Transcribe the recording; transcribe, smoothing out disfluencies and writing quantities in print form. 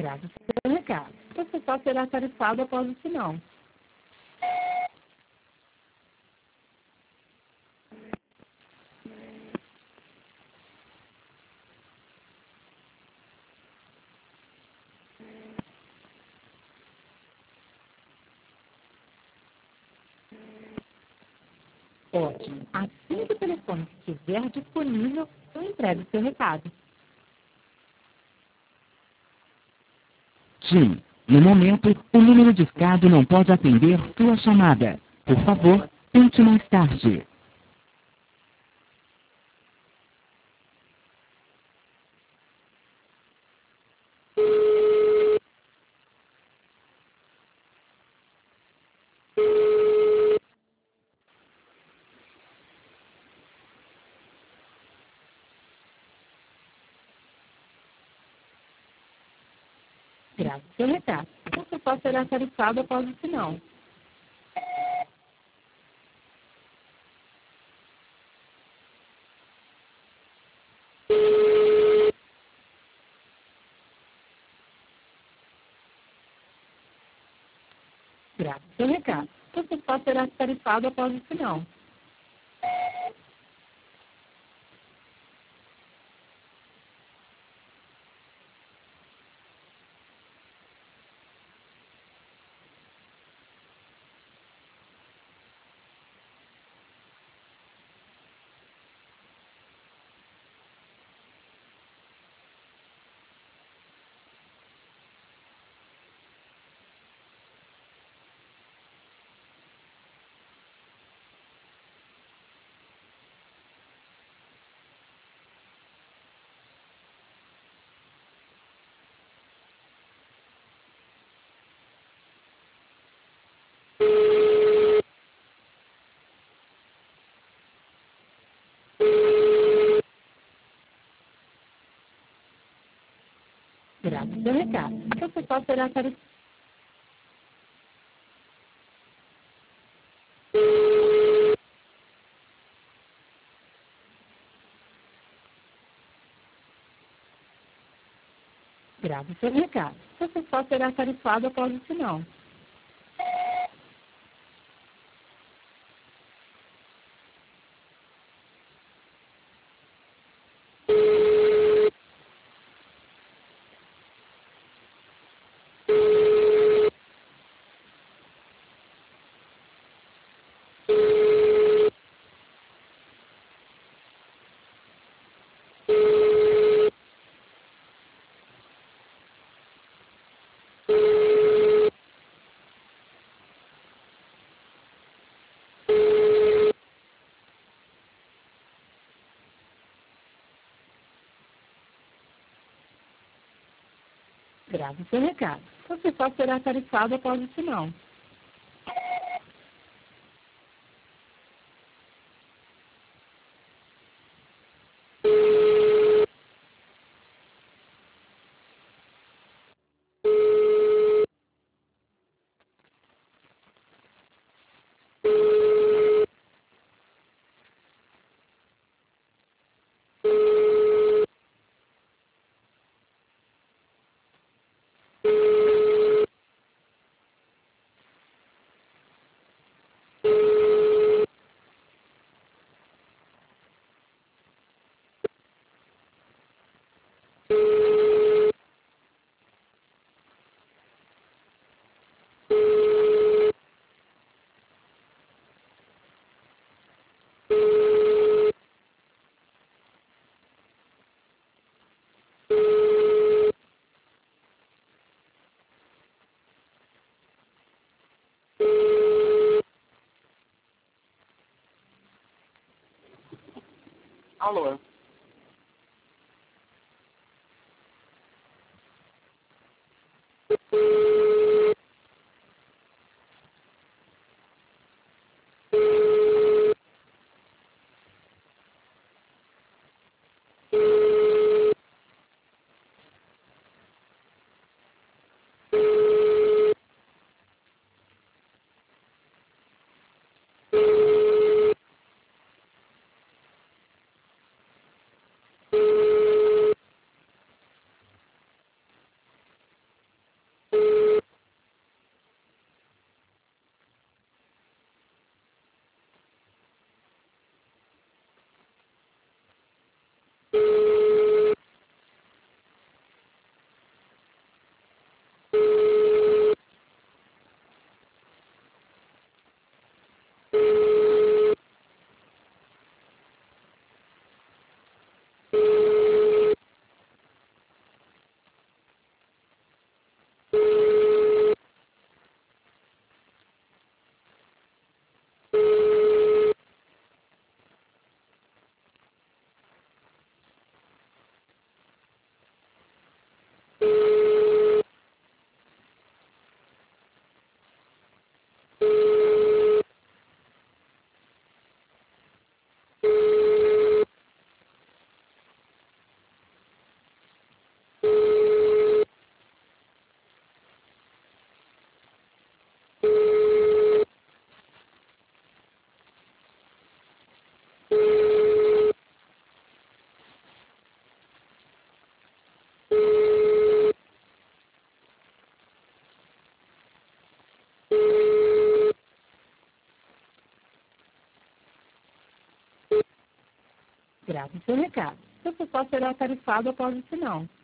Grave o seu recado. Você só será tarifado após o sinal. Ótimo. Assim que o telefone estiver disponível, eu entrego o seu recado. Sim, no momento, o número discado não pode atender sua chamada. Por favor, tente mais tarde. Grave o seu recado. Você só será tarifado após o sinal. Grave o seu recado. Você só será tarifado após o sinal. Grave o seu recado. Você só será tarifado. Grave o seu recado. Você só será tarifado após o sinal. Grave o seu recado. Você só será tarifado após o sinal. Alô? detalhado o seu recado. Seu pessoal será tarifado após o sinal.